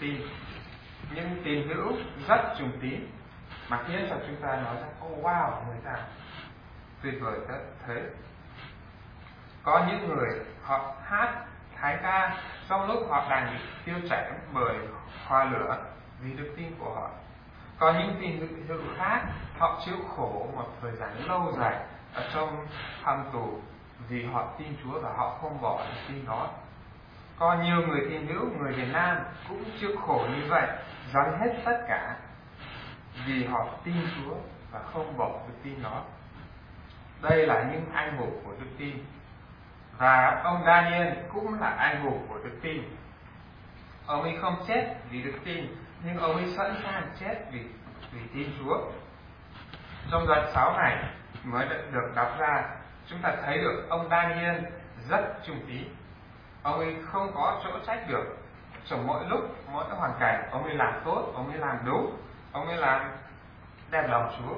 tin, những tín hữu rất trung tín mà khiến cho chúng ta nói rằng oh wow, người ta tuyệt vời thế. Có những người họ hát thánh ca trong lúc họ đang bị tiêu chảy bởi hoa lửa vì đức tin của họ. Có những tín hữu khác họ chịu khổ một thời gian lâu dài ở trong hầm tù vì họ tin Chúa và họ không bỏ đức tin đó. Có nhiều người tín hữu, người Việt Nam cũng chịu khổ như vậy, dâng hết tất cả vì họ tin Chúa và không bỏ đức tin đó. Đây là những anh hùng của đức tin. Và ông Daniel cũng là anh hùng của đức tin. Ông ấy không chết vì đức tin, nhưng ông ấy sẵn sàng chết vì tin Chúa. Trong đoạn 6 này mới được đọc ra, chúng ta thấy được ông Daniel rất trung tín. Ông ấy không có chỗ trách được. Trong mỗi lúc, mỗi hoàn cảnh, ông ấy làm tốt, ông ấy làm đúng, ông ấy làm đẹp lòng Chúa.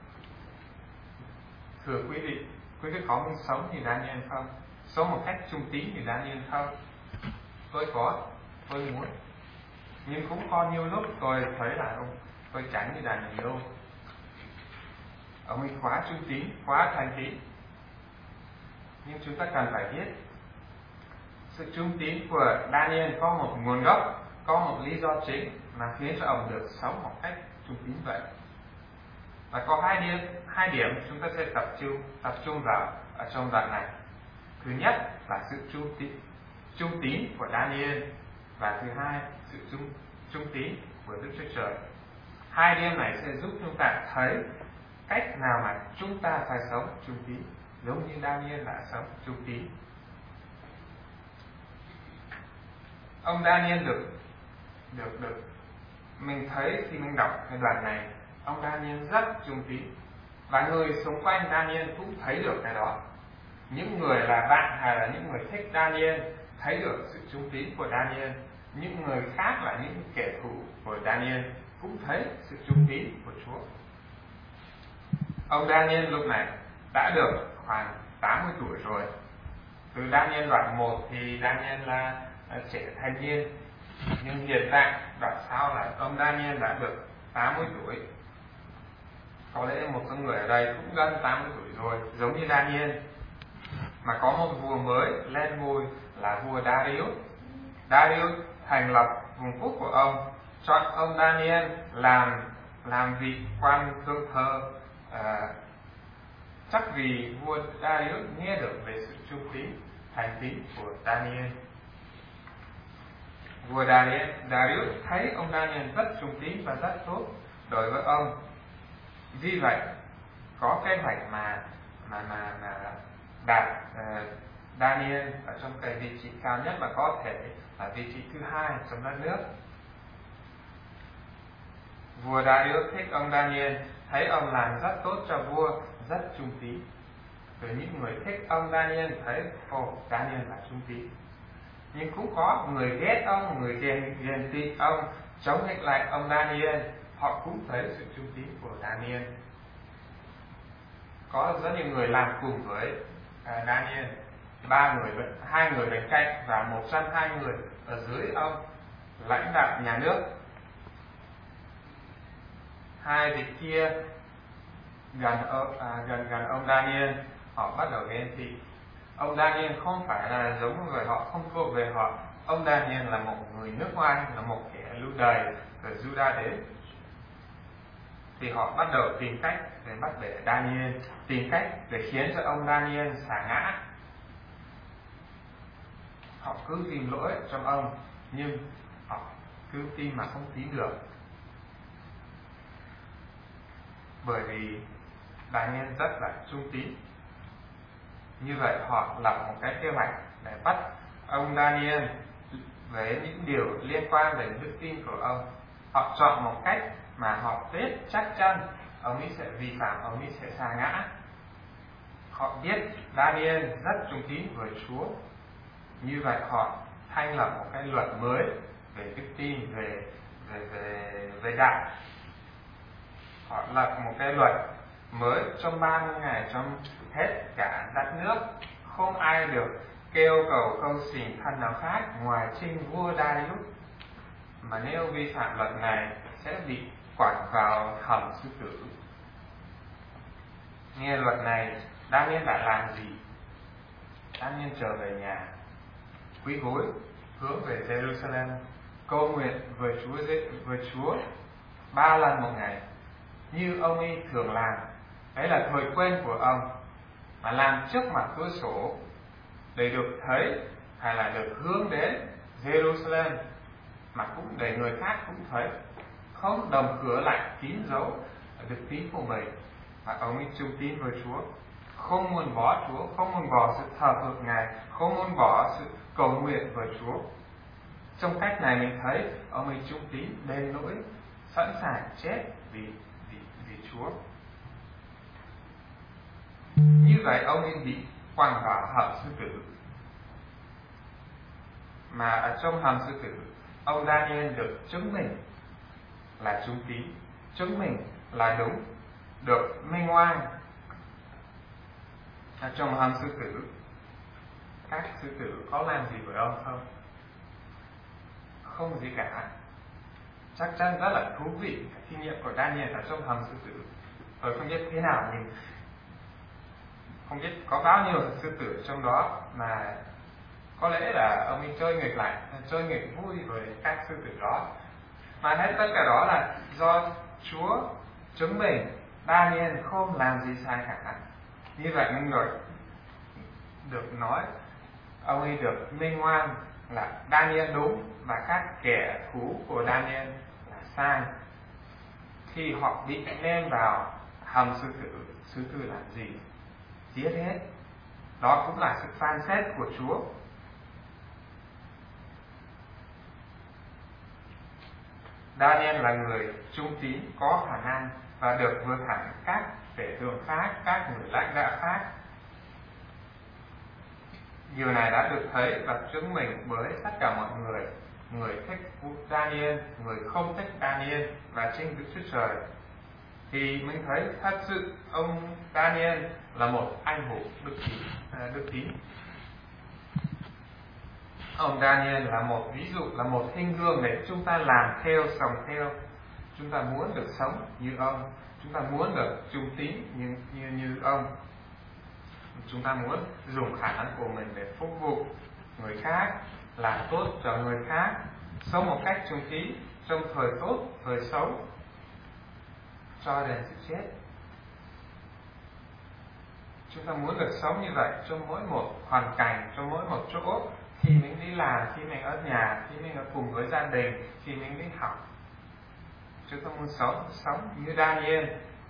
Thưa quý vị có muốn sống như Daniel không? Sống một cách trung tín như Daniel không? Tôi muốn. Nhưng cũng có nhiều lúc tôi thấy là tôi tránh như Daniel. Ông ấy quá trung tín, quá thành tín. Nhưng chúng ta cần phải biết sự trung tín của Daniel có một nguồn gốc, có một lý do chính mà khiến cho ông được sống một cách trung tín vậy. Và có hai điểm chúng ta sẽ tập trung vào ở trong đoạn này. Thứ nhất là sự trung tín của Daniel, và thứ hai sự trung tín của Đức Chúa Trời. Hai điểm này sẽ giúp chúng ta thấy cách nào mà chúng ta phải sống trung tín, giống như Daniel đã sống trung tín. Ông Daniel được mình thấy khi mình đọc cái đoạn này, ông Daniel rất trung tín, và người xung quanh Daniel cũng thấy được cái đó. Những người là bạn hay là những người thích Daniel thấy được sự trung tín của Daniel. Những người khác là những kẻ thù của Daniel cũng thấy sự trung tín của Chúa. Ông Daniel lúc này đã được khoảng 80 tuổi rồi. Từ Daniel đoạn 1 thì Daniel là trẻ thanh niên, nhưng hiện tại đoạn sau là ông Daniel đã được 80 tuổi. Có lẽ một số người ở đây cũng gần 80 tuổi rồi, giống như Daniel. Mà có một vua mới lên ngôi là vua Darius. Darius thành lập vùng quốc của ông, chọn ông Daniel làm vị quan thượng thơ. Chắc vì vua Darius nghe được về sự trung tín, thành tín của Daniel. Vua Darius thấy ông Daniel rất trung tín và rất tốt đối với ông. Vì vậy có kế hoạch mà đặt Daniel ở trong cái vị trí cao nhất mà có thể, là vị trí thứ 2 trong đất nước. Vua Darius thích ông Daniel, thấy ông làm rất tốt cho vua, rất trung tín. Rồi những người thích ông Daniel thấy Daniel là trung tín. Nhưng cũng có người ghét ông, người ghen tị ông, chống nghịch lại ông Daniel. Họ cũng thấy sự trung tín của Daniel. Có rất nhiều người làm cùng với Daniel, 2 người bên cạnh và 120 người ở dưới ông, lãnh đạo nhà nước. Hai vị kia gần ông Daniel, họ bắt đầu ghen tị. Ông Daniel không phải là giống người, họ không thuộc về họ. Ông Daniel là một người nước ngoài, là một kẻ lưu đày từ Judah đến. Thì họ bắt đầu tìm cách để bắt bẻ Daniel, tìm cách để khiến cho ông Daniel sa ngã. Họ cứ tìm lỗi trong ông, nhưng họ cứ tin mà không tin được. Bởi vì Daniel rất là trung tín. Như vậy họ lập một cái kế hoạch để bắt ông Daniel với những điều liên quan đến đức tin của ông. Họ chọn một cách mà họ biết chắc chắn ông ấy sẽ vi phạm, ông ấy sẽ sa ngã. Họ biết Daniel rất trung tín với Chúa. Như vậy họ thành lập một cái luật mới về đức tin, về đạo. Họ lập một cái luật mới trong 30 ngày, trong hết cả đất nước. Không ai được kêu cầu câu xin thần nào khác ngoài chính vua Darius, mà nếu vi phạm luật này sẽ bị quẳng vào hầm sư tử. Nghe luật này, Daniel đã làm gì? Daniel trở về nhà, quỳ gối hướng về Jerusalem, cầu nguyện với Chúa 3 lần một ngày, như ông ấy thường làm. Đấy là thói quen của ông, mà làm trước mặt cửa sổ để được thấy hay là được hướng đến Jerusalem, mà cũng để người khác cũng thấy, không đóng cửa lại kín dấu đức tín của mình. Và ông ấy trung tín với Chúa, không muốn bỏ Chúa, không muốn bỏ sự thờ phượng Ngài, không muốn bỏ sự cầu nguyện với Chúa. Trong cách này mình thấy ông ấy trung tín đến nỗi sẵn sàng chết vì Chúa. Như vậy ông ấy bị quăng vào hầm sư tử. Mà ở trong hầm sư tử, ông Daniel được chứng minh là trung tín, chứng minh là đúng, được minh oan. Ở trong hầm sư tử, các sư tử có làm gì với ông không? Không gì cả. Chắc chắn rất là thú vị kinh nghiệm của Daniel ở trong hầm sư tử. Tôi không biết thế nào, nhưng không biết có bao nhiêu sư tử trong đó, mà có lẽ là ông ấy chơi nghịch vui với các sư tử đó. Mà hết tất cả đó là do Chúa chứng minh Daniel không làm gì sai cả. Như vậy nên được nói ông ấy được minh oan là Daniel đúng và các kẻ thù của Daniel là sai. Khi họ bị ném vào hầm sư tử làm gì? Giết hết. Đó cũng là sự phán xét của Chúa. Daniel là người trung tín, có khả năng và được vượt hẳn các tể tướng khác, các người lãnh đạo khác. Điều này đã được thấy và chứng minh bởi tất cả mọi người. Người thích Daniel, người không thích Daniel, và chính Đức Chúa Trời. Thì mình thấy thật sự ông Daniel là một anh hùng đức tín. Ông Daniel là một ví dụ, là một hình gương để chúng ta làm theo, sống theo. Chúng ta muốn được sống như ông, chúng ta muốn được trung tín như ông. Chúng ta muốn dùng khả năng của mình để phục vụ người khác, làm tốt cho người khác, sống một cách trung tín trong thời tốt, thời xấu, cho đến sự chết. Chúng ta muốn được sống như vậy trong mỗi một hoàn cảnh, trong mỗi một chỗ. Khi mình đi làm, khi mình ở nhà, khi mình ở cùng với gia đình, khi mình đi học, chúng ta muốn sống như Daniel.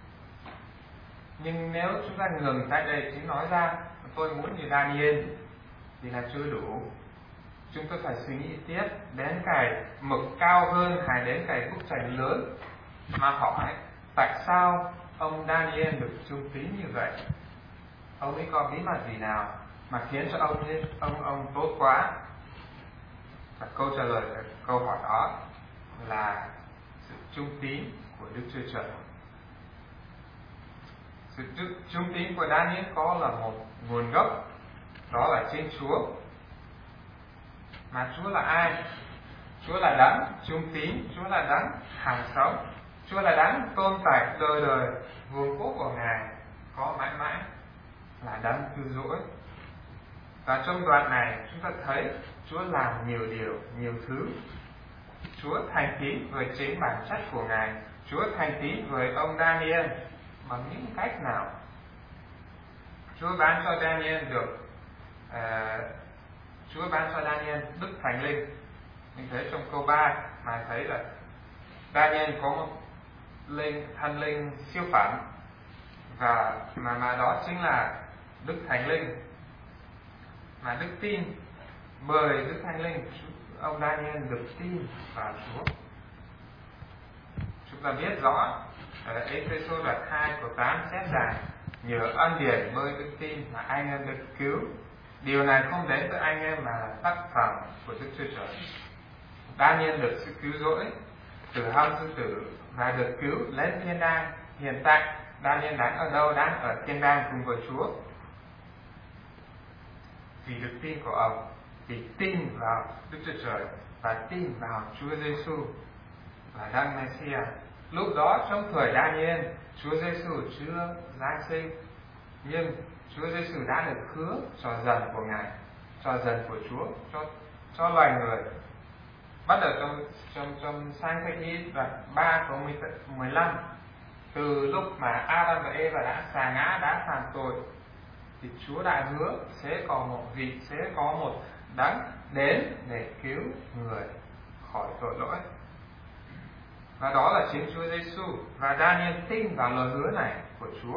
Nhưng nếu chúng ta ngừng tại đây chỉ nói ra tôi muốn như Daniel thì là chưa đủ. Chúng ta phải suy nghĩ tiếp đến cái mực cao hơn hay đến cái bức tranh lớn, mà hỏi tại sao ông Daniel được trung tín như vậy? Ông ấy có bí mật gì nào mà khiến cho ông tốt quá? Và câu trả lời của câu hỏi đó là sự trung tín của Đức Chúa Trời. Sự trung tín của Daniel có là một nguồn gốc, đó là trên Chúa. Mà Chúa là ai? Chúa là đấng trung tín, Chúa là đấng hàng sống, Chúa là đấng tồn tại đời đời, vương quốc của Ngài có mãi mãi, là đấng cứu rỗi. Và trong đoạn này chúng ta thấy Chúa làm nhiều điều, nhiều thứ. Chúa thành tín với chính bản chất của Ngài. Chúa thành tín với ông Daniel bằng những cách nào? Chúa ban cho Daniel Chúa ban cho Daniel Đức Thánh Linh. Mình thấy trong câu 3 mà thấy là Daniel có một thần linh siêu phàm, và mà đó chính là Đức Thánh Linh. Mà đức tin, bởi Đức Thánh Linh, ông Daniel được tin vào Chúa. Chúng ta biết rõ Ê-phê-sô đoạn 2 câu 8 chép rằng nhờ ân điển bởi đức tin mà anh em được cứu. Điều này không đến từ anh em mà là tác phẩm của Đức Chúa Trời. Daniel được sự cứu rỗi từ hầm sư tử và được cứu lên thiên đàng. Hiện tại Daniel đang ở đâu? Đang ở thiên đàng cùng với Chúa. Vì đức tin của ông, vì tin vào Đức Chúa Trời, và tin vào Chúa Giêsu là Đấng Mêsia. Lúc đó trong thời Daniel, Chúa Giêsu chưa giáng sinh, nhưng Chúa Giêsu đã được hứa cho dần của Ngài, cho dần của Chúa, cho loài người. Bắt đầu trong Sang Thế Ký đoạn 3 câu 15, từ lúc mà Adam và Eva đã sa ngã, đã phạm tội, thì Chúa đã hứa sẽ có một đấng đến để cứu người khỏi tội lỗi. Và đó là chính Chúa Giêsu, và Daniel tin vào lời hứa này của Chúa.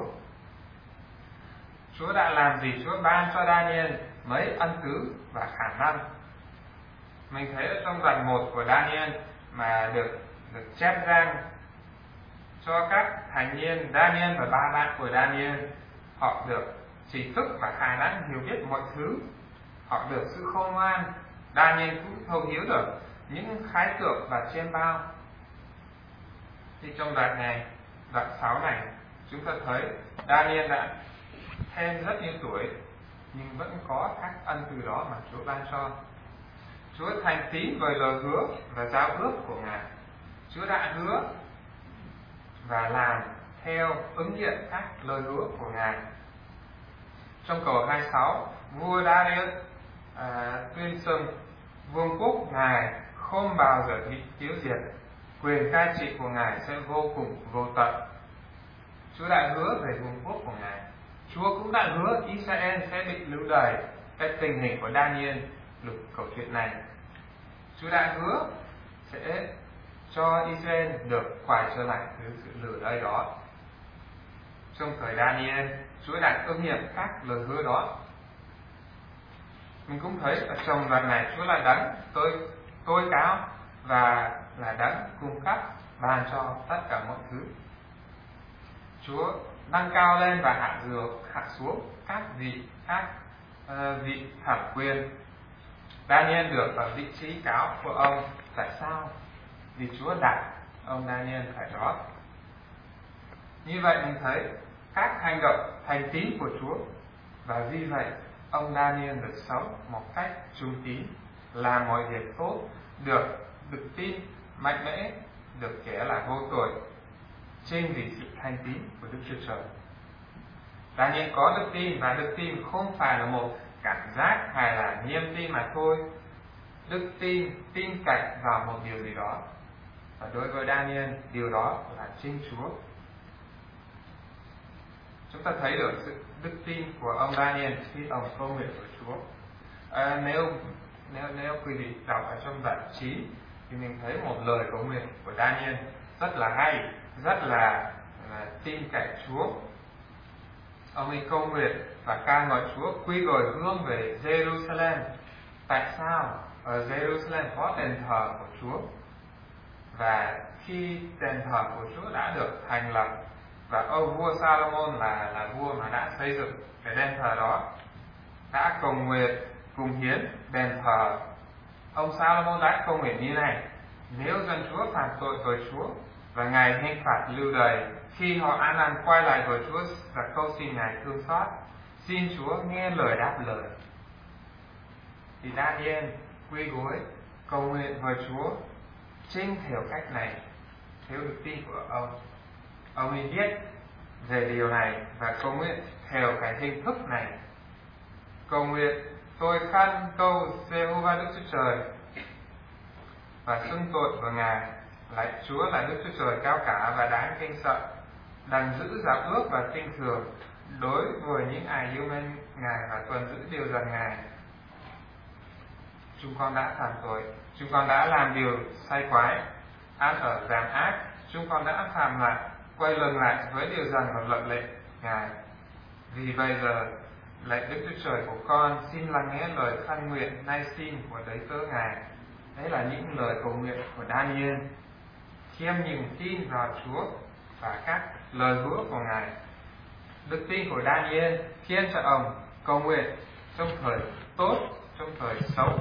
Chúa đã làm gì? Chúa ban cho Daniel mấy ân tứ và khả năng. Mình thấy ở trong đoạn 1 của Daniel mà được chép ra cho các thành viên Daniel và ba bạn của Daniel, họ được trí thức và khả năng hiểu biết mọi thứ, họ được sự khôn ngoan. Daniel cũng thấu hiểu được những khái tượng và chiêm bao. Thì trong đoạn này, đoạn 6 này, chúng ta thấy Daniel đã thêm rất nhiều tuổi, nhưng vẫn có các ân từ đó mà Chúa ban cho. Chúa thành tín với lời hứa và giao ước của Ngài. Chúa đã hứa và làm theo ứng nghiệm các lời hứa của Ngài. Trong câu 26, vua Darius tuyên xưng vương quốc Ngài không bao giờ bị tiêu diệt, quyền cai trị của Ngài sẽ vô cùng vô tận. Chúa đã hứa về vương quốc của Ngài. Chúa cũng đã hứa Israel sẽ bị lưu đày. Cái tình hình của Daniel lục câu chuyện này, Chúa đã hứa sẽ cho Israel được quay trở lại từ sự lưu đày đó. Trong thời Daniel, Chúa đã ứng nghiệm các lời hứa đó. Mình cũng thấy ở trong đoạn này, Chúa là đấng tối cao và là đấng cung cấp ban cho tất cả mọi thứ. Chúa nâng cao lên và hạ xuống các vị thẩm quyền. Daniel được ở vị trí cao của ông. Tại sao? Vì Chúa đặt ông Daniel phải đó. Như vậy mình thấy các hành động thành tín của Chúa, và vì vậy ông Daniel được sống một cách trung tín, làm mọi việc tốt, được đức tin mạnh mẽ, được kể là vô tội, trên vì sự thành tín của Đức Chúa Trời. Daniel có đức tin, và đức tin không phải là một cảm giác hay là niềm tin mà thôi. Đức tin cậy vào một điều gì đó, và đối với Daniel, điều đó là chính Chúa. Chúng ta thấy được sự đức tin của ông Daniel khi ông cầu nguyện của Chúa. Nếu quý vị đọc ở trong đoạn 9 thì mình thấy một lời cầu nguyện của Daniel rất là hay, rất là tin cậy Chúa. Ông ấy cầu nguyện và ca ngợi Chúa, quy gọi hướng về Jerusalem. Tại sao? Ở Jerusalem có đền thờ của Chúa, và khi đền thờ của Chúa đã được thành lập, và ông vua Salomon là vua mà đã xây dựng cái đền thờ đó, đã cầu nguyện cùng hiến đền thờ. Ông Salomon đã cầu nguyện như này: nếu dân Chúa phạm tội với Chúa và Ngài hình phạt lưu đày, khi họ ăn năn quay lại với Chúa và cầu xin Ngài thương xót, xin Chúa nghe lời đáp lời. Thì Daniel quy gối cầu nguyện với Chúa trên theo cách này, theo đức tin của ông. Ông ấy biết về điều này và cầu nguyện theo cái hình thức này. Cầu nguyện: tôi khẩn cầu Giê-hô-va Đức Chúa Trời và xưng tội của Ngài, lại Chúa là Đức Chúa Trời cao cả và đáng kinh sợ, đặng giữ giao ước và tin thường đối với những ai yêu mến Ngài và tuân giữ điều dặn Ngài. Chúng con đã phạm tội, chúng con đã làm điều sai quái, ăn ở gian ác, chúng con đã phạm lại, quay lưng lại với điều dặn và luật lệ Ngài. Vì bây giờ lạy Đức Chúa Trời của con, xin lắng nghe lời khẩn nguyện nay xin của đấng tớ Ngài. Đấy là những lời cầu nguyện của Daniel, khiêm nhường tin vào Chúa và các lời hứa của Ngài. Đức tin của Daniel khiến cho ông cầu nguyện trong thời tốt, trong thời xấu.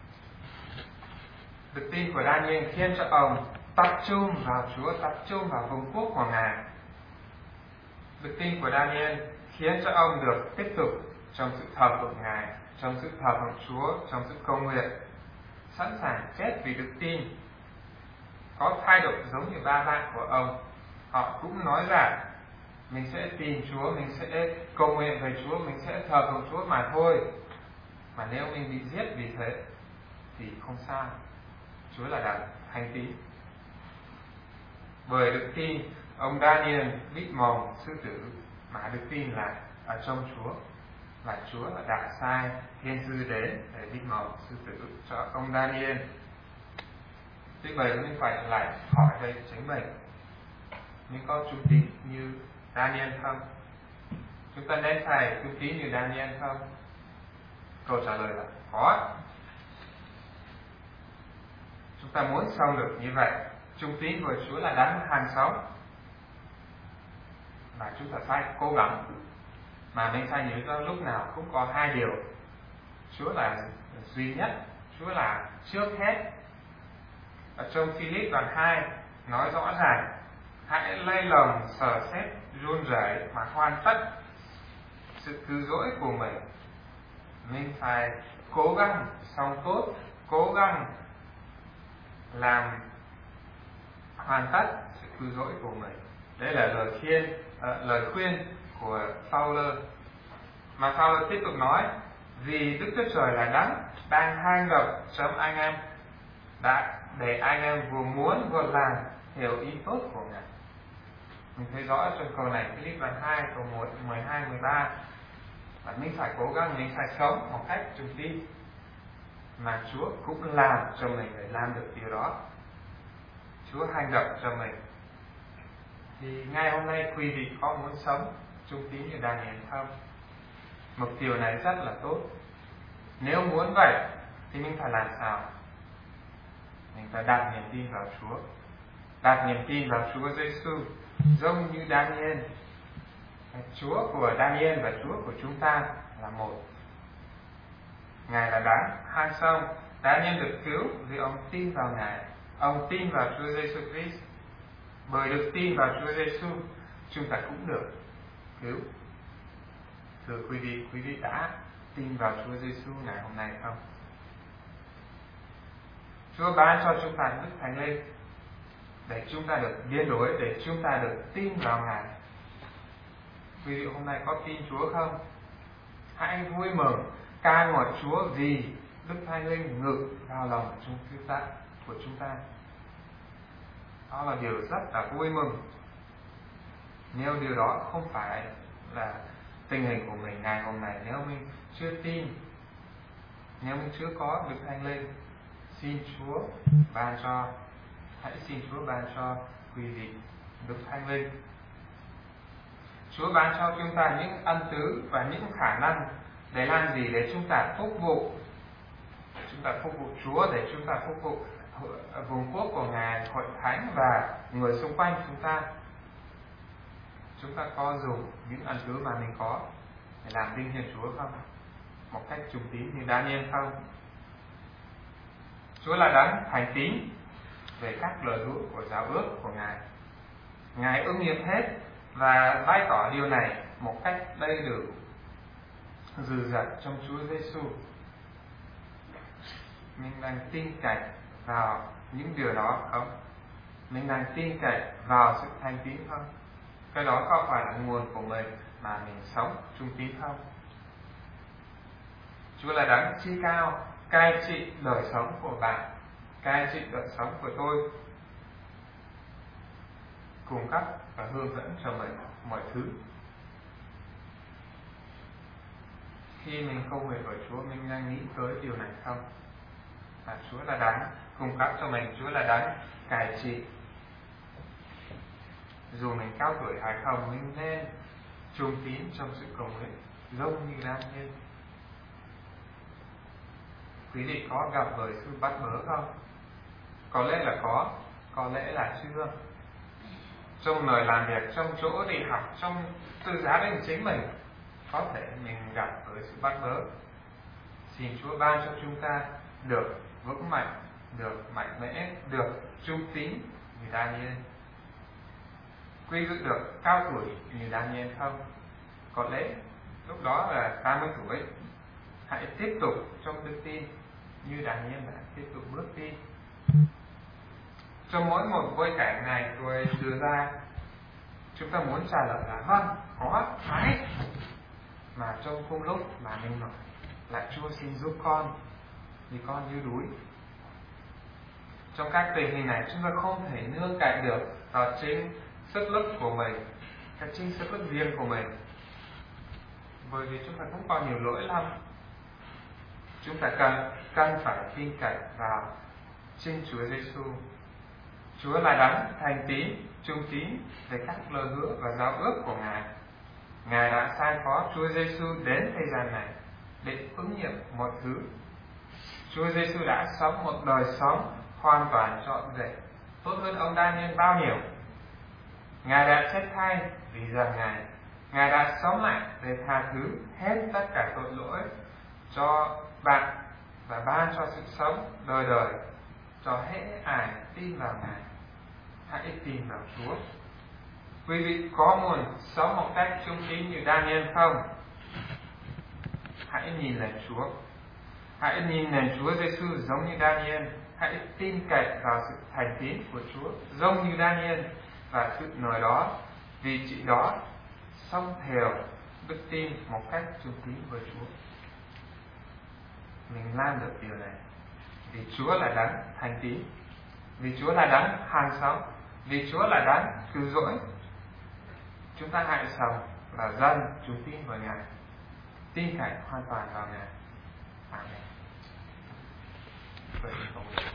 Đức tin của Daniel khiến cho ông tập trung vào Chúa, tập trung vào vương quốc của Ngài. Đức tin của Daniel khiến cho ông được tiếp tục trong sự thờ phượng Ngài, trong sự thờ phượng Chúa, trong sự cầu nguyện. sẵn sàng chết vì đức tin, có thái độ giống như ba bạn của ông. Họ cũng nói rằng mình sẽ tin Chúa, mình sẽ cầu nguyện về Chúa, mình sẽ thờ phượng Chúa mà thôi. Mà nếu mình bị giết vì thế thì không sao, Chúa là đấng thánh tín. Bởi đức tin, ông Daniel bị mòn sư tử, mà đức tin là ở trong Chúa, và Chúa là đã sai thiên sư đến để bị mòn sư tử cho ông Daniel. Tuy vậy mình phải lại hỏi về chính mình có trung tín như Daniel không? Chúng ta nên phải trung tín như Daniel không? Câu trả lời là có. Chúng ta muốn sống được như vậy, trung tín với Chúa là đấng hàng sống, và chúng ta phải cố gắng. Mà mình phải nhớ rằng lúc nào cũng có hai điều: Chúa là duy nhất, Chúa là trước hết. Ở trong Philip đoạn 2 nói rõ ràng: hãy lấy lòng sợ sét run rẩy mà hoàn tất sự cứu rỗi của mình. Mình phải cố gắng sống tốt, cố gắng làm hoàn tất sự cứu rỗi của mình. Đây là lời khuyên của Phaolô. Mà Phaolô tiếp tục nói: vì Đức Chúa Trời là đấng đang hành động trong anh em, để anh em vừa muốn vừa làm hiểu ý tốt của Ngài. Mình thấy rõ trong câu này, Philip đoạn 2 câu 1, 12, 13, và mình phải cố gắng, mình phải sống một cách trung tín, mà Chúa cũng làm cho mình để làm được điều đó. Chúa hành động cho mình. Thì ngày hôm nay quý vị có muốn sống trung tín như Daniel không? Mục tiêu này rất là tốt. Nếu muốn vậy thì mình phải làm sao? Mình phải đặt niềm tin vào Chúa, đặt niềm tin vào Chúa Giêsu, giống như Daniel. Chúa của Daniel và Chúa của chúng ta là một. Ngài là đấng hai song. Daniel được cứu vì ông tin vào Ngài, ông tin vào Chúa Giêsu Christ. Bởi được tin vào Chúa Giêsu, chúng ta cũng được cứu. Thưa quý vị đã tin vào Chúa Giêsu ngày hôm nay không? Chúa ban cho chúng ta Đức Thánh Linh để chúng ta được biến đổi, để chúng ta được tin vào Ngài. Quý vị hôm nay có tin Chúa không? Hãy vui mừng ca ngợi Chúa vì Đức Thánh Linh ngự vào lòng của chúng ta. Đó là điều rất là vui mừng. Nếu điều đó không phải là tình hình của mình ngày hôm nay, nếu mình chưa tin, nếu mình chưa có Đức Thánh Linh, xin Chúa ban cho, hãy xin Chúa ban cho quý vị Đức Thánh Linh. Chúa ban cho chúng ta những ân tứ và những khả năng để làm gì? Để chúng ta phục vụ. Chúng ta phục vụ Chúa, để chúng ta phục vụ vùng quốc của Ngài, hội thánh và người xung quanh chúng ta. Chúng ta có dùng những ân tứ mà mình có để làm vinh hiển Chúa không? Một cách trung tín như Daniel không? Chúa là đấng thành tín về các lời hứa của giáo ước của Ngài. Ngài ứng nghiệm hết và bày tỏ điều này một cách đầy đủ, dư dật trong Chúa Giêsu. Mình đang tin cậy vào những điều đó không? Mình đang tin cậy vào sự thành tín không? Cái đó có phải là nguồn của mình mà mình sống trung tín không? Chúa là đấng chi cao, cai trị đời sống của bạn, cai trị đời sống của tôi, cung cấp và hướng dẫn cho mình mọi thứ. Khi mình cầu nguyện với Chúa, mình đang nghĩ tới điều này không? Và Chúa là đấng cung cấp cho mình, Chúa là đấng cai trị. Dù mình cao tuổi hay không, mình nên trung tín trong sự cầu nguyện, giống như Daniel. Quý vị có gặp với sự bắt bớ không? Có lẽ là có lẽ là chưa. Trong nơi làm việc, trong chỗ đi học, trong từ gia đình chính mình, có thể mình gặp với sự bắt bớ. Xin Chúa ban cho chúng ta được vững mạnh, được mạnh mẽ, được trung tín như Daniel. Quý vị được cao tuổi như Daniel không? Có lẽ lúc đó là 30 tuổi. Hãy tiếp tục trong đức tin, như Daniel đã tiếp tục bước đi. Trong mỗi một bối cảnh này tôi đưa ra, chúng ta muốn trả lời là vâng, có, phải. Mà trong cùng lúc mà mình nói là Chúa xin giúp con, vì con như đuối. Trong các tình hình này chúng ta không thể nương cậy được vào chính sức lực của mình, cái chính sức lực riêng của mình, bởi vì chúng ta cũng có nhiều lỗi lầm. Chúng ta cần phải tin cậy vào chính Chúa Giêsu. Chúa là đấng thành tín, trung tín về các lời hứa và giao ước của Ngài. Ngài đã sai phó Chúa Giêsu đến thế gian này để ứng nghiệm một thứ. Chúa Giêsu đã sống một đời sống hoàn toàn trọn vẹn, tốt hơn ông Daniel bao nhiêu. Ngài đã chết thay vì rằng Ngài đã sống lại để tha thứ hết tất cả tội lỗi cho bạn và ban cho sự sống đời đời cho hết ai tin vào Ngài. Hãy tin vào Chúa. Quý vị có muốn sống một cách trung tín như Daniel không? Hãy nhìn lên Chúa. Hãy nhìn lên Chúa Giêsu giống như Daniel. Hãy tin cậy vào sự thành tín của Chúa giống như Daniel và sự nói đó, vì chị đó sống theo đức tin một cách trung tín với Chúa. Mình làm được điều này vì Chúa là đấng thành tín, vì Chúa là đấng hàng sống, vì Chúa là đấng cứu rỗi. Chúng ta hãy sống là dân trung tín với Ngài, tin cậy hoàn toàn vào Ngài. Amen.